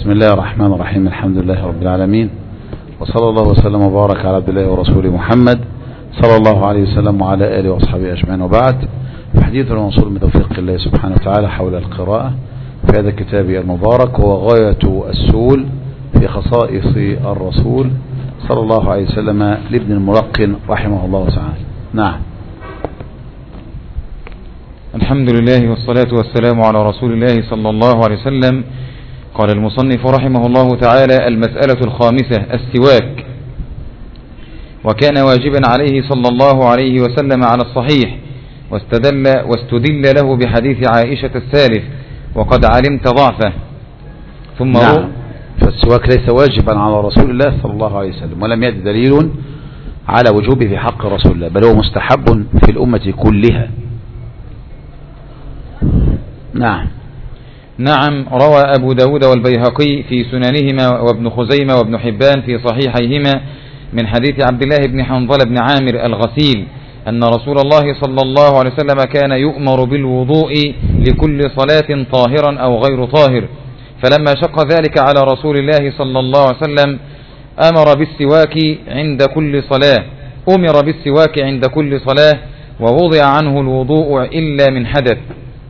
بسم الله الرحمن الرحيم. الحمد لله رب العالمين، وصلى الله وسلم وبارك على عبد الله ورسوله محمد صلى الله عليه وسلم وعلى آله وأصحابه أجمعين، وبعد. حديث الموصول من توفيق الله سبحانه وتعالى حول القراءة في هذا الكتاب المبارك، هو غاية السول في خصائص الرسول صلى الله عليه وسلم لابن الملقن رحمه الله تعالى. نعم. الحمد لله والصلاة والسلام على رسول الله صلى الله عليه وسلم. قال المصنف رحمه الله تعالى: المسألة الخامسة السواك. وكان واجبا عليه صلى الله عليه وسلم على الصحيح، واستدل له بحديث عائشة الثالث، وقد علمت ضعفه. ثم نعم. فالسواك ليس واجبا على رسول الله صلى الله عليه وسلم، ولم يأت دليل على وجوبه في حق رسول الله، بل هو مستحب في الأمة كلها. نعم. روى أبو داود والبيهقي في سننهما، وابن خزيمة وابن حبان في صحيحيهما من حديث عبد الله بن حنظلة بن عامر الغسيل أن رسول الله صلى الله عليه وسلم كان يؤمر بالوضوء لكل صلاة طاهرا أو غير طاهر، فلما شق ذلك على رسول الله صلى الله عليه وسلم أمر بالسواك عند كل صلاة ووضع عنه الوضوء إلا من حدث.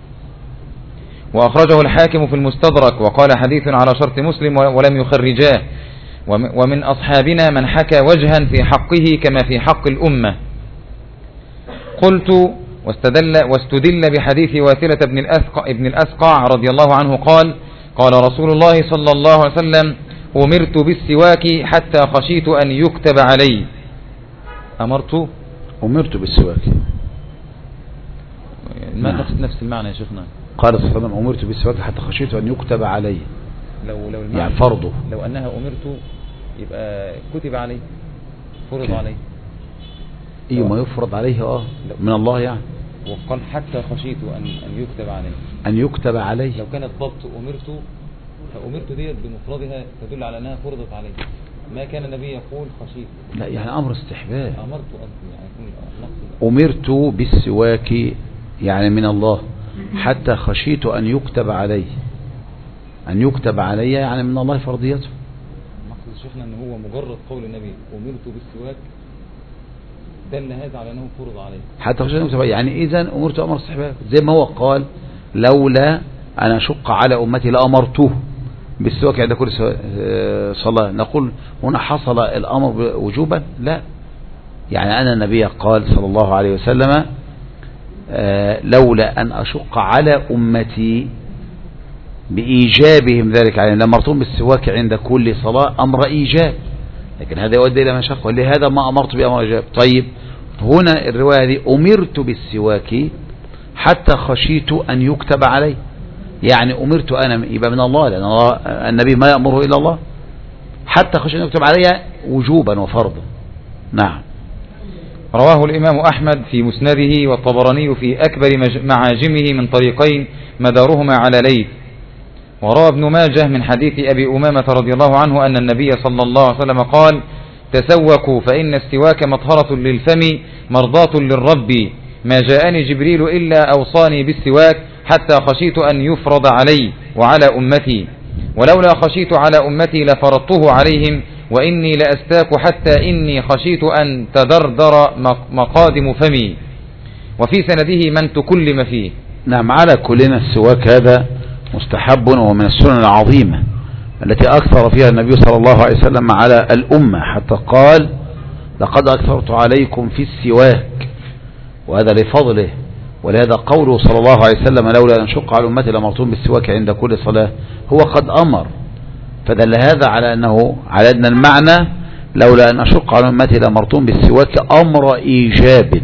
وأخرجه الحاكم في المستدرك، وقال حديث على شرط مسلم ولم يخرجاه. ومن أصحابنا من حكى وجها في حقه كما في حق الأمة. قلت: واستدل بحديث واثلة ابن الأسقع رضي الله عنه قال: قال رسول الله صلى الله عليه وسلم: أمرت بالسواك حتى خشيت أن يكتب علي. أمرت بالسواك، نفس المعنى يا شيخنا. قال صلى الله عليه وسلم: أمرت بالسواك حتى خشيت أن يكتب علي. لو يعني فرضه، لو أنها أمرت يبقى كتب علي، فرض علي. إيه ما يفرض عليه من الله يعني. وقال حتى خشيت أن يكتب علي. أن يكتب علي. لو كانت ضبط فأمرت ديت بمفردها تدل على أنها فرضت علي. ما كان النبي يقول خشيت. لا، يعني أمر استحباب. أمرت يعني أمرت بالسواك يعني من الله، حتى خشيت أن يكتب علي. أن يكتب علي يعني من الله فرضيته. مقصد شيخنا أن هو مجرد قول النبي أمرت بالسواك دل هذا على أنه فرض عليه حتى خشيت أن يكتب علي، يعني إذن أمرت أمر استحباب، زي ما هو قال: لولا أن أشق على أمتي لأمرته بالسواك عند كل صلاة. نقول هنا حصل الأمر وجوبا؟ لا، يعني أن النبي قال صلى الله عليه وسلم: لولا أن أشق على أمتي بإيجابهم ذلك عليهم لأمرتهم بالسواك عند كل صلاة، أمر إيجاب، لكن هذا يؤدي إلى مشقة، ولهذا ما أمرت بأمر إيجاب. طيب، هنا الرواية دي أمرت بالسواك حتى خشيت أن يكتب علي، يعني أمرت أنا، يبقى من الله، لأن الله النبي ما يأمره إلا الله، حتى خشيت أن يكتب علي وجوبا وفرضا. نعم. رواه الإمام أحمد في مسنده، والطبراني في أكبر معاجمه من طريقين مدارهما على ليث. وروى ابن ماجه من حديث أبي أمامة رضي الله عنه أن النبي صلى الله عليه وسلم قال: تسوكوا فإن السواك مطهرة للفم مرضاة للرب، ما جاءني جبريل إلا أوصاني بالسواك حتى خشيت أن يفرض علي وعلى أمتي، ولولا خشيت على أمتي لفرضته عليهم، وإني لأستاك حتى إني خشيت أن تدردر مقادم فمي. وفي سنده من تكلم فيه. نعم. على كلنا السواك هذا مستحب، ومن السنن العظيمة التي أكثر فيها النبي صلى الله عليه وسلم على الأمة، حتى قال: لقد أكثرت عليكم في السواك، وهذا لفضله. ولهذا قوله صلى الله عليه وسلم: لولا أن أشق على أمتي لأمرتهم بالسواك عند كل صلاة، هو قد أمر، فدل هذا على أن المعنى لولا أن أشق على أمتي لأمرتهم بالسواك أمر إيجاب،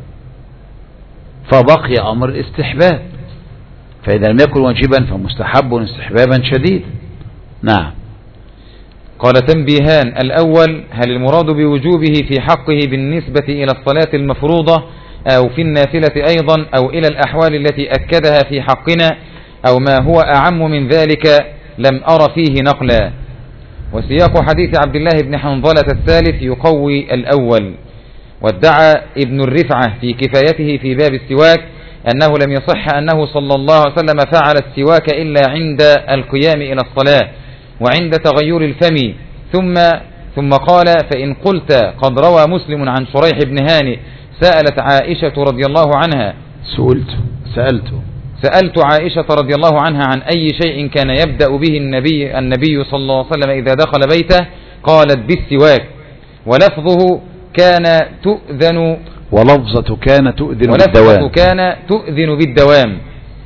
فبقي أمر الاستحباب، فإذا لم يكن واجبا فمستحب استحبابا شديد. نعم. قال: تنبيهان: الأول: هل المراد بوجوبه في حقه بالنسبة إلى الصلاة المفروضة أو في النافلة أيضا، أو إلى الأحوال التي أكدها في حقنا، أو ما هو أعم من ذلك لم أر فيه نقلا. وسياق حديث عبد الله بن حنظلة الثالث يقوي الأول. وادعى ابن الرفعة في كفايته في باب السواك أنه لم يصح أنه صلى الله عليه وسلم فعل السواك إلا عند القيام إلى الصلاة، وعند تغير الفم. ثم قال: فإن قلت قد روى مسلم عن شريح بن هانئ سألت عائشة رضي الله عنها سألت عائشة رضي الله عنها عن أي شيء كان يبدأ به النبي صلى الله عليه وسلم إذا دخل بيته، قالت: بالسواك. ولفظه كان تؤذن، ولفظة كان تؤذن بالدوام.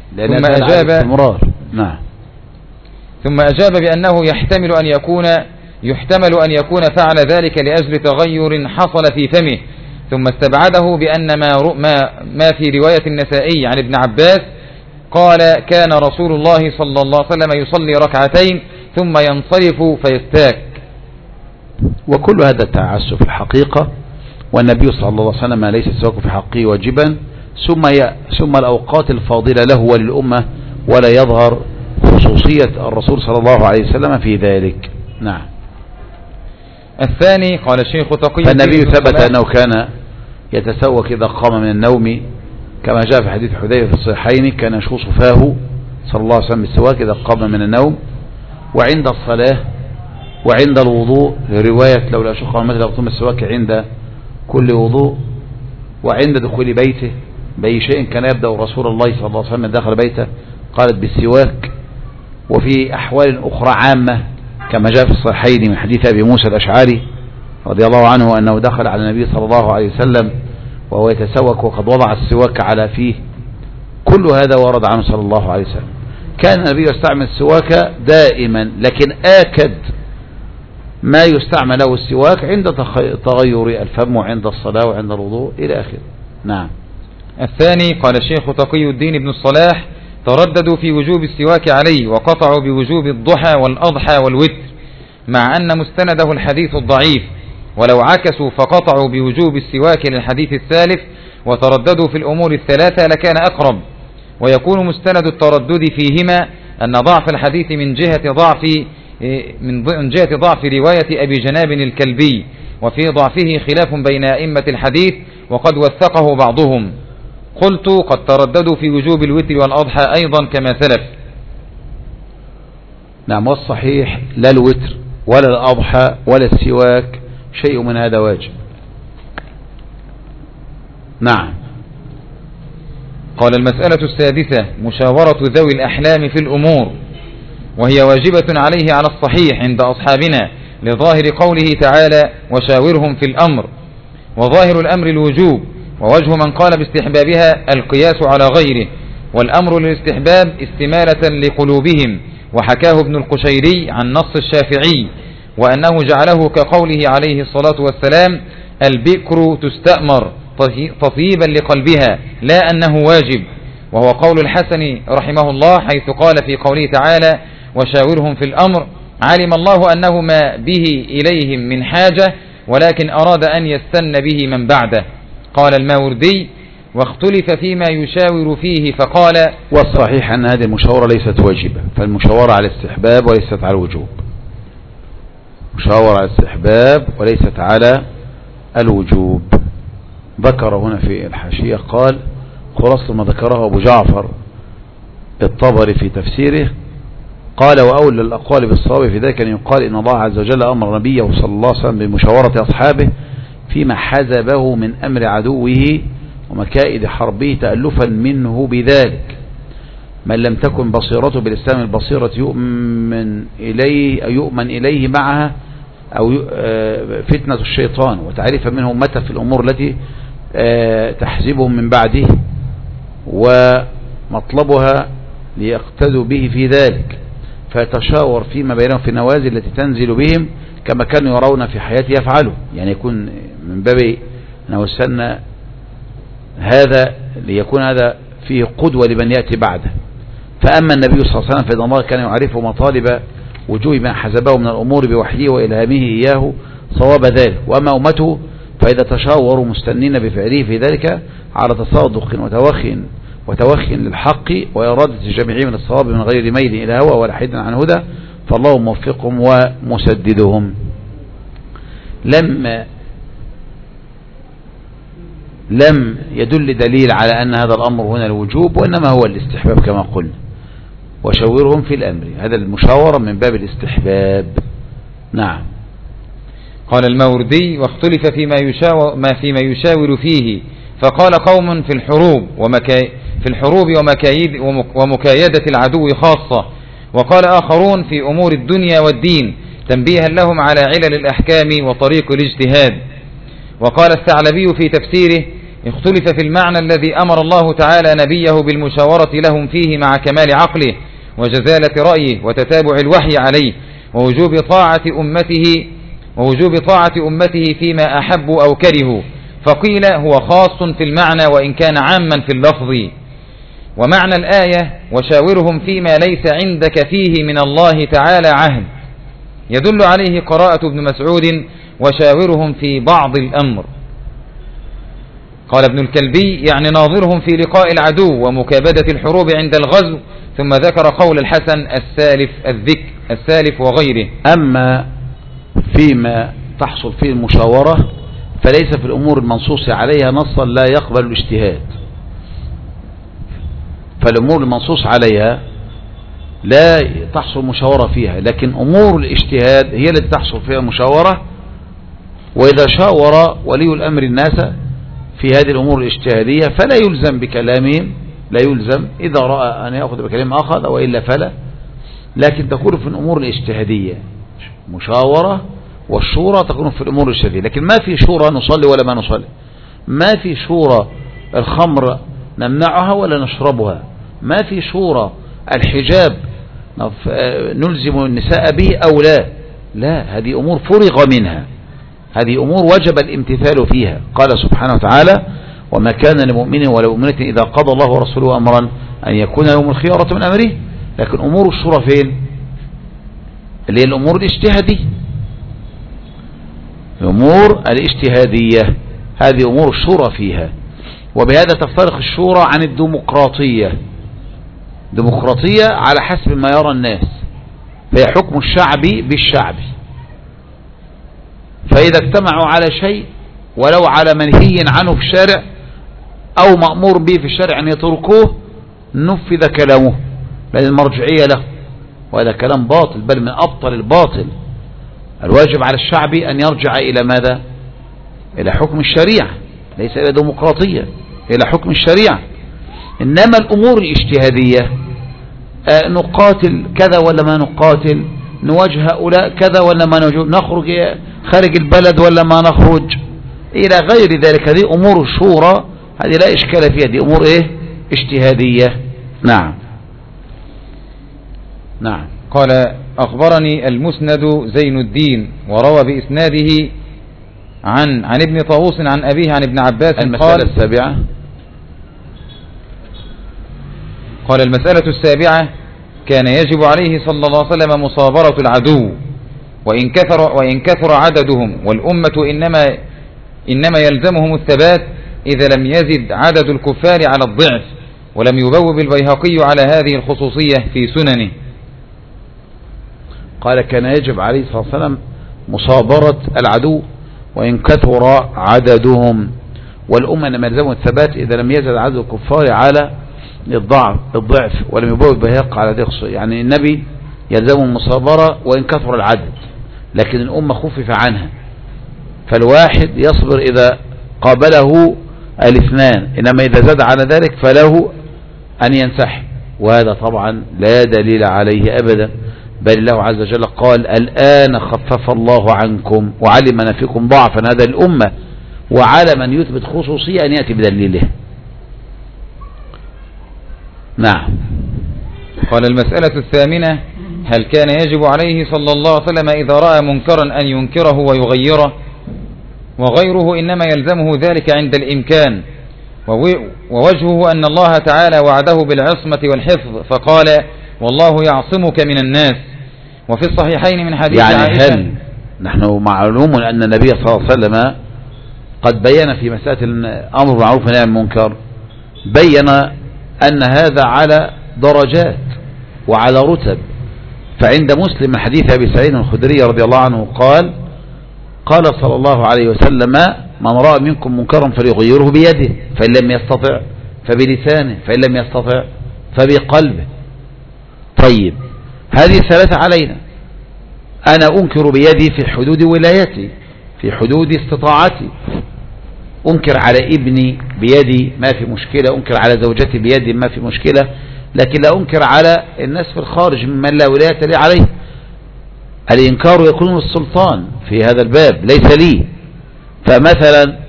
ثم أجاب بأنه يحتمل أن يكون فعل ذلك لأجل تغير حصل في فمه. ثم استبعده بأن ما في رواية النسائي عن ابن عباس قال: كان رسول الله صلى الله عليه وسلم يصلي ركعتين ثم ينصرف فيستاك. وكل هذا تعسف الحقيقة، والنبي صلى الله عليه وسلم ليس السواك في حقه واجبا، ثم الأوقات الفاضلة له وللأمة، ولا يظهر خصوصية الرسول صلى الله عليه وسلم في ذلك. نعم. الثاني قال الشيخ تقي فالنبي ثبت أنه كان يتسوك إذا قام من النوم، كما جاء في حديث حذيفة في الصحيحين: كان يشوص فاه صلى الله عليه وسلم بالسواك إذا قام من النوم، وعند الصلاة، وعند الوضوء، رواية لولا شق على المسجد لأقيم السواك عند كل وضوء، وعند دخول بيته بأي شيء كان يبدأ رسول الله صلى الله عليه وسلم داخل بيته قالت بالسواك. وفي أحوال أخرى عامة كما جاء في الصحيحين من حديث أبي موسى الأشعري رضي الله عنه أنه دخل على النبي صلى الله عليه وسلم وهو يتسوك وقد وضع السواك على فيه. كل هذا ورد عنه صلى الله عليه وسلم. كان النبي يستعمل السواك دائما، لكن آكد ما يستعمل له السواك عند تغير الفم وعند الصلاة وعند الوضوء إلى آخره. نعم. الثاني قال الشيخ تقي الدين بن الصلاح: ترددوا في وجوب السواك عليه، وقطعوا بوجوب الضحى والأضحى والوتر، مع أن مستنده الحديث الضعيف، ولو عكسوا فقطعوا بوجوب السواك للحديث الثالث وترددوا في الأمور الثلاثة لكان أقرب. ويكون مستند التردد فيهما أن ضعف الحديث من جهة ضعف رواية أبي جناب الكلبي، وفي ضعفه خلاف بين أئمة الحديث وقد وثقه بعضهم. قلت: قد ترددوا في وجوب الوتر والأضحى أيضا كما سلف. نعم. والصحيح لا الوتر ولا الأضحى ولا السواك شيء من هذا واجب. نعم. قال: المسألة السادسة: مشاورة ذوي الأحلام في الأمور، وهي واجبة عليه على الصحيح عند أصحابنا لظاهر قوله تعالى: وشاورهم في الأمر، وظاهر الأمر الوجوب، ووجه من قال باستحبابها القياس على غيره، والأمر للاستحباب استمالة لقلوبهم. وحكاه ابن القشيري عن نص الشافعي، وأنه جعله كقوله عليه الصلاة والسلام: البكر تستأمر تطيبا لقلبها، لا أنه واجب. وهو قول الحسن رحمه الله حيث قال في قوله تعالى: وشاورهم في الأمر، علم الله أنه ما به إليهم من حاجة، ولكن أراد أن يستن به من بعده. قال الماوردي: واختلف فيما يشاور فيه فقال: والصحيح أن هذه المشاورة ليست واجبة، فالمشاورة على الاستحباب وليست على الوجوب. مشاورة على الاستحباب وليست على الوجوب. ذكر هنا في الحاشية قال: خلاصة ما ذكره أبو جعفر الطبري في تفسيره، قال: وأولى الأقوال بالصواب في ذلك أن يقال إن الله عز وجل أمر نبيه صلى الله عليه وسلم بمشاورة أصحابه فيما حزبه من أمر عدوه ومكائد حربه تألفا منه بذلك. من لم تكن بصيرته بالإسلام البصيرة يؤمن إليه معها أو فتنة الشيطان، وتعرف منه متى في الأمور التي تحزبهم من بعده، ومطلبها ليقتدوا به في ذلك، فيتشاور فيما بينهم في النوازل التي تنزل بهم كما كانوا يرون في حياته يفعله. يعني يكون من باب نوسلنا هذا ليكون هذا فيه قدوة لمن يأتي بعده. فأما النبي صلى الله عليه وسلم فإن الله كان يعرف مطالب وجوه ما حزبه من الأمور بوحيه وإلهامه إياه صواب ذلك. وأما أمته فإذا تشاوروا مستنين بفعله في ذلك على تصادق وتوخي للحق وإرادة جميعهم من الصواب من غير ميل إلى هوى ولا حيد عن هدى، فالله موفقهم ومسددهم. لم يدل دليل على أن هذا الأمر هنا الوجوب، وإنما هو الاستحباب كما قلنا. وشاورهم في الأمر. هذا المشاورة من باب الاستحباب. نعم. قال الماوردي: واختلف فيما يشاور فيه، فقال قوم في الحروب ومكايدة العدو خاصة، وقال آخرون في أمور الدنيا والدين تنبيها لهم على علل الأحكام وطريق الاجتهاد. وقال الثعلبي في تفسيره: اختلف في المعنى الذي أمر الله تعالى نبيه بالمشاورة لهم فيه مع كمال عقله وجزالة رأيه وتتابع الوحي عليه ووجوب طاعة أمته فيما أحبوا أو كرهوا، فقيل هو خاص في المعنى وإن كان عاما في اللفظ. ومعنى الآية: وشاورهم فيما ليس عندك فيه من الله تعالى عهد، يدل عليه قراءة ابن مسعود: وشاورهم في بعض الأمر. قال ابن الكلبي: يعني ناظرهم في لقاء العدو ومكابدة الحروب عند الغزو، ثم ذكر قول الحسن السالف وغيره. أما فيما تحصل فيه المشاورة فليس في الأمور المنصوص عليها نصا لا يقبل الاجتهاد، فالأمور المنصوص عليها لا تحصل مشاورة فيها، لكن أمور الاجتهاد هي التي تحصل فيها مشاورة. وإذا شاور ولي الأمر الناس في هذه الأمور الاجتهادية فلا يلزم بكلامهم، لا يلزم، إذا رأى أن يأخذ بكلام أخذ وإلا فلا، لكن تكون في الأمور الاجتهادية مشاورة، والشورى تكون في الأمور الاجتهادية. لكن ما في شورى نصلي ولا ما نصلي، ما في شورى الخمر نمنعها ولا نشربها، ما في شورى الحجاب نلزم النساء به أو لا، هذه أمور فرغ منها، هذه أمور وجب الامتثال فيها. قال سبحانه وتعالى: وما كان لمؤمن ولا مؤمنة إذا قضى الله ورسوله أمرا أن يكون لهم الخيارة من أمره. لكن أمور الشورى فين؟ اللي هي الأمور الاجتهادية، الأمور الاجتهادية هذه أمور الشورى فيها. وبهذا تفترق الشورى عن الديمقراطية. ديمقراطية على حسب ما يرى الناس، فهي حكم الشعبي بالشعبي، فإذا اجتمعوا على شيء ولو على منهي عنه في الشارع أو مأمور به في الشارع أن يتركوه نفذ كلامه، لأن المرجعية له، وهذا كلام باطل، بل من أبطل الباطل. الواجب على الشعب أن يرجع إلى ماذا؟ إلى حكم الشريعة، ليس إلى ديمقراطية، إلى حكم الشريعة. إنما الأمور الاجتهادية نقاتل كذا ولا ما نقاتل، نواجه هؤلاء كذا ولا ما نواجه، نخرج خارج البلد ولا ما نخرج، إلى غير ذلك. هذه أمور الشورى، هذه لا إشكال فيها، دي أمور اجتهادية. نعم. قال: أخبرني المسند زين الدين وروى بإسناده عن ابن طاووس عن أبيه عن ابن عباس. المسألة السابعة. قال: المسألة السابعة: كان يجب عليه صلى الله عليه وسلم مصابرة العدو وإن كثر عددهم، والأمة إنما يلزمهم الثبات إذا لم يزد عدد الكفار على الضعف. ولم يبوب البيهقي على هذه الخصوصية في سننه. قال: كان يجب عليه صلى الله عليه وسلم مصابرة العدو وإن كثر عددهم، والأمة إنما يلزمهم الثبات إذا لم يزد عدد الكفار على الضعف. ولم يبوب البيهقي على هذه الخصوصية، يعني النبي يلزمهم المصابرة وإن كثر العدد، لكن الأمة خفف عنها، فالواحد يصبر إذا قابله الاثنان، إنما إذا زاد على ذلك فله أن ينسحب، وهذا طبعا لا دليل عليه أبدا، بل الله عز وجل قال: الآن خفف الله عنكم وعلم أن فيكم ضعفا، هذا الأمة، وعلى من يثبت خصوصية أن يأتي بدليله. نعم. قال: المسألة الثامنة: هل كان يجب عليه صلى الله عليه وسلم إذا رأى منكرا أن ينكره ويغيره، وغيره إنما يلزمه ذلك عند الإمكان، ووجهه أن الله تعالى وعده بالعصمة والحفظ، فقال: والله يعصمك من الناس. وفي الصحيحين من حديث عائشة. هل نحن معلوم أن النبي صلى الله عليه وسلم قد بيّن في مسألة الأمر بالمعروف والنهي عن المنكر، بيّن أن هذا على درجات وعلى رتب. فعند مسلم من حديث أبي سعيد الخدري رضي الله عنه قال صلى الله عليه وسلم: من رأى منكم منكرا فليغيره بيده، فإن لم يستطع فبلسانه، فإن لم يستطع فبقلبه. طيب هذه الثلاثة علينا. أنا أنكر بيدي في حدود ولايتي، في حدود استطاعتي. أنكر على ابني بيدي ما في مشكلة، أنكر على زوجتي بيدي ما في مشكلة، لكن لا أنكر على الناس في الخارج ممن لا ولاية لي عليه. الإنكار يكون للسلطان في هذا الباب ليس لي. فمثلا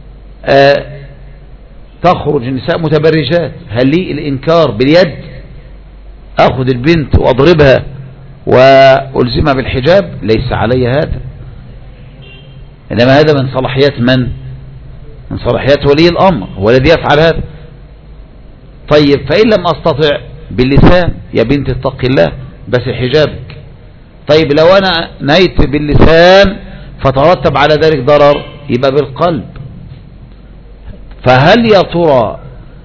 تخرج النساء متبرجات، هل لي الإنكار باليد؟ أخذ البنت وأضربها وألزمها بالحجاب؟ ليس علي هذا، إنما هذا من صلاحيات من صلاحيات ولي الأمر، هو الذي يفعل هذا. طيب فإن لم أستطع باللسان، يا بنت اتق الله بس حجابك. طيب لو أنا نهيت باللسان فترتب على ذلك ضرر، يبقى بالقلب. فهل يا ترى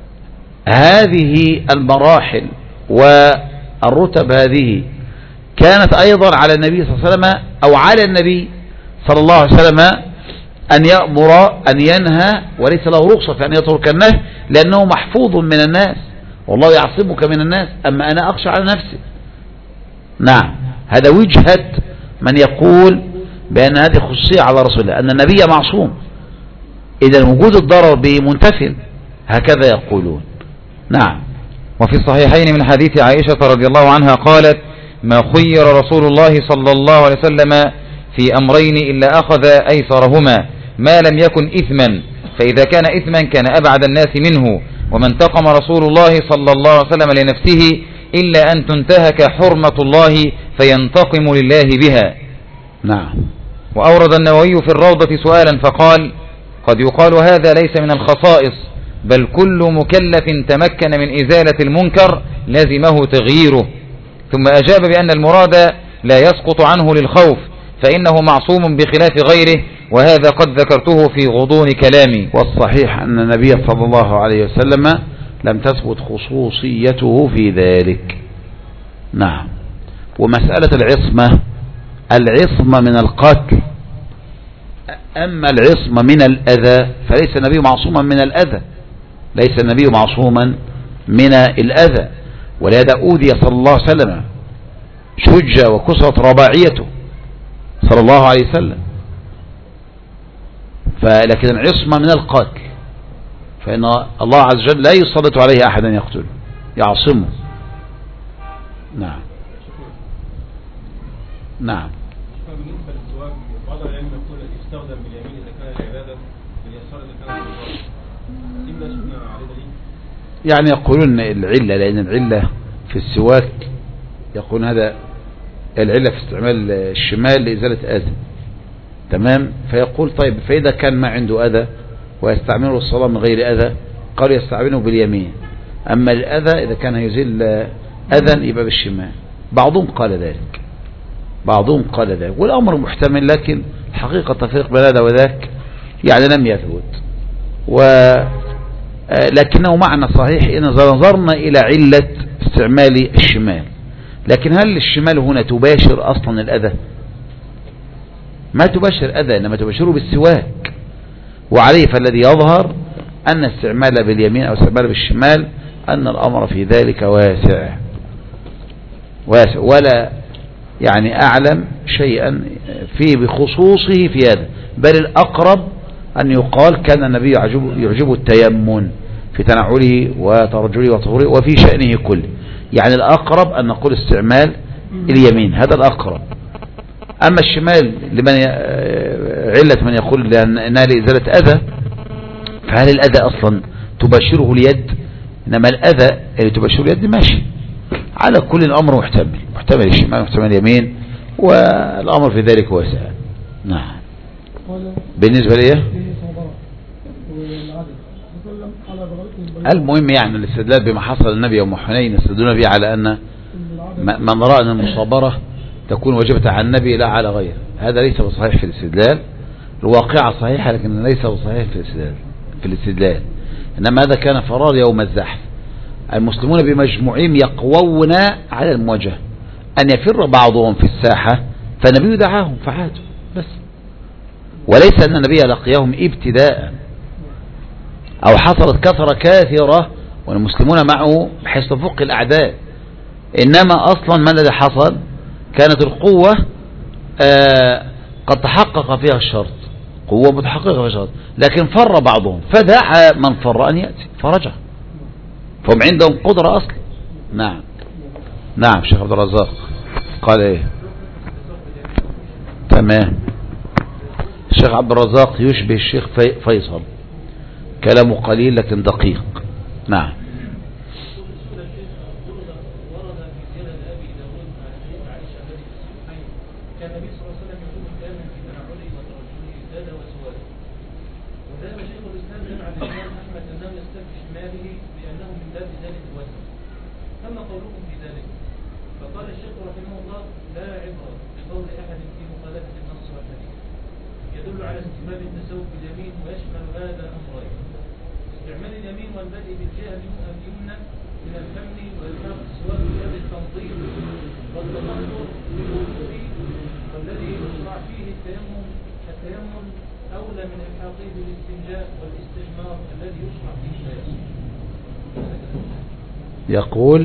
هذه المراحل والرتب هذه كانت أيضا على النبي صلى الله عليه وسلم، أو على النبي صلى الله عليه وسلم أن يأمر أن ينهى وليس له رخصة في أن يترك النهي، لأنه محفوظ من الناس والله يعصمك من الناس، أما أنا أخشى على نفسي. نعم، هذا وجهة من يقول بأن هذه خصوصية على رسول الله، أن النبي معصوم، إذا وجود الضرر به منتفل، هكذا يقولون. نعم. وفي الصحيحين من حديث عائشة رضي الله عنها قالت: ما خير رسول الله صلى الله عليه وسلم في أمرين إلا أخذ أيسرهما ما لم يكن إثما، فإذا كان إثما كان أبعد الناس منه، وما انتقم رسول الله صلى الله عليه وسلم لنفسه إلا أن تنتهك حرمة الله فينتقم لله بها. نعم. وأورد النووي في الروضة سؤالا فقال: قد يقال هذا ليس من الخصائص، بل كل مكلف تمكن من إزالة المنكر لزمه تغييره. ثم أجاب بأن المراد لا يسقط عنه للخوف، فإنه معصوم بخلاف غيره، وهذا قد ذكرته في غضون كلامي. والصحيح أن النبي صلى الله عليه وسلم لم تثبت خصوصيته في ذلك. نعم. ومسألة العصمة من القتل، أما العصمة من الأذى فليس النبي معصوما من الأذى، ليس النبي معصوما من الأذى، ولهذا أوذي صلى الله عليه وسلم، شج وكسرت رباعيته صلى الله عليه وسلم. لكن العصمة من القتل، فإن الله عز وجل لا يسلط عليه أحدا يقتله، يعصمه. نعم. نعم. بالنسبة للزواج بعض العلم يقول يستخدم باليمين إذا كان العبادة، باليسار إذا كان الزواج. إن شفنا على دليل. يعني يقولون العلة، لأن العلة في السواك يقولون هذا العلة في استعمال الشمال لإزالة أذى، تمام. فيقول طيب فإذا كان ما عنده أذى ويستعمله الصلاة من غير أذى، قالوا يستعمله باليمين، أما الأذى إذا كان يزيل أذى يبقى بالشمال. بعضهم قال ذلك، والأمر محتمل، لكن الحقيقة تفريق بين هذا وذاك يعني لم يثبت، لكنه معنى صحيح إن نظرنا إلى علة استعمال الشمال. لكن هل الشمال هنا تباشر أصلا الأذى؟ ما تباشر أذى، إنما تباشره بالسواك، وعليه فالذي يظهر أن استعمال باليمين أو استعمال بالشمال أن الأمر في ذلك واسع، ولا يعني أعلم شيئا فيه بخصوصه في هذا، بل الأقرب أن يقال كان النبي يعجب التيمم في تنعله وترجله وطهوره وفي شأنه كله. يعني الأقرب أن نقول استعمال اليمين، هذا الأقرب. أما الشمال لمن علة من يقول أنها لإزالة أذى، فهل الأذى أصلا تباشره اليد؟ إنما الأذى اللي تباشره اليد ماشي. على كل الأمر محتمل الشمال محتمل اليمين، والأمر في ذلك واسع. نعم. بالنسبة ليه المهم يعني الاستدلال بما حصل النبي يوم حنين يستدلون به على أن من رأى أن المصابرة تكون واجبة على النبي لا على غيره، هذا ليس بصحيح في الاستدلال. الواقعة صحيحة لكن ليس بصحيح في الاستدلال. إنما هذا كان فرار يوم الزحف، المسلمون بمجموعهم يقوون على المواجهة، أن يفر بعضهم في الساحة فالنبي دعاهم فعادوا بس، وليس أن النبي لقيهم ابتداء أو حصلت كثرة كاثرة والمسلمون معه بحيث تفوق الأعداء. إنما أصلا ما الذي حصل؟ كانت القوة قد تحقق فيها الشرط، قوة متحققة فيها الشرط، لكن فر بعضهم فدعا من فر أن يأتي فرجع، فهم عندهم قدرة أصلا. نعم نعم. شيخ عبد الرزاق قال ايه؟ تمام. الشيخ عبد الرزاق يشبه الشيخ فيصل، كلامه قليل لكن دقيق. نعم. يقول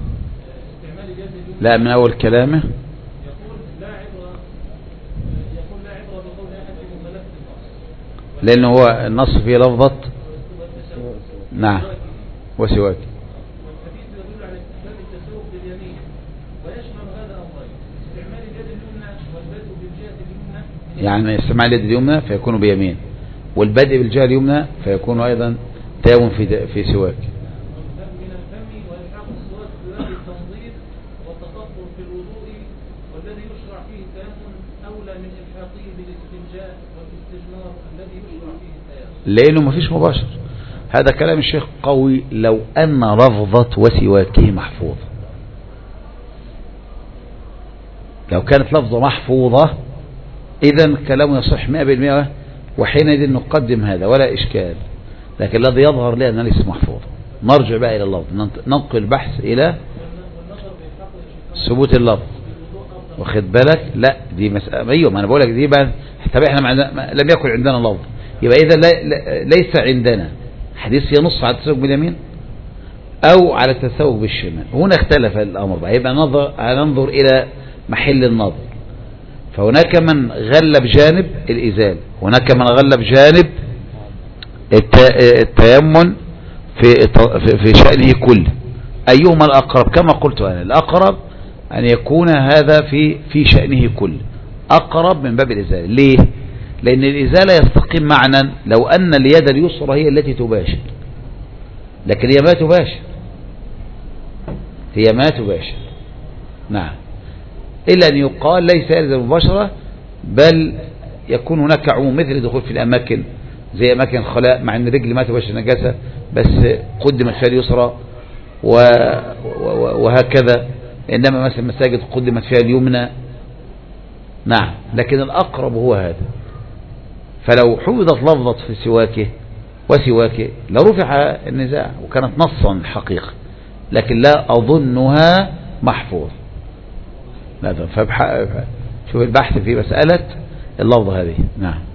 لا من أول كلامه يقول لا عبرة بقول أحد في مخالفة النص، لأنه هو النص فيه لفظة نعم وسواك، والحديث يدل على استحباب التسوق باليمين ويشمل هذا أمرين: استعمال اليد اليمنى والبدء بالجهة اليمنى، يعني استعمال اليد اليمنى فيكون بيمين، والبدء بالجهة اليمنى فيكون أيضا تاون في سواك. لأنه ما فيش مباشر. هذا كلام الشيخ قوي لو أن لفظة وسواكه محفوظة، لو كانت لفظة محفوظة إذن كلامه يصح 100%، وحينئذ نقدم هذا ولا إشكال. لكن الذي يظهر لي أنه ليس محفوظ. نرجع بقى إلى اللفظ، ننقل البحث إلى ثبوت اللفظ. واخد بالك؟ لا دي مسألة. أيوة ما أنا بقول لك دي بقى. طب احنا لم يكن عندنا لفظ، يبقى إذا ليس عندنا حديث ينص على التسوق باليمين أو على التسوق بالشمال. هنا اختلف الأمر بقى، يبقى ننظر إلى محل النظر. فهناك من غلب جانب الإزالة، هناك من غلب جانب التيمم في شأنه كله. أيهما الأقرب؟ كما قلت أنا الأقرب أن يكون هذا في شأنه كله، أقرب من باب الإزالة. ليه؟ لأن الإزالة يستقيم معنى لو أن اليد اليسرى هي التي تباشر، لكن هي ما تباشر، هي ما تباشر. نعم. إلا أن يقال ليس يلزم مباشرة، بل يكون هناك عموم مثل الدخول في الأماكن زي أماكن الخلاء، مع أن الرجل ما تباشر نجاسة بس قدمت فيها اليسرى وهكذا، إنما مثلا مساجد قدمت فيها اليمنى. نعم. لكن الأقرب هو هذا. فلو حوضت لفظة في سواكه وسواكه لرفع النزاع وكانت نصا حقيقة، لكن لا أظنها محفوظ. لا شوف البحث في مسألة اللفظة هذه. نعم.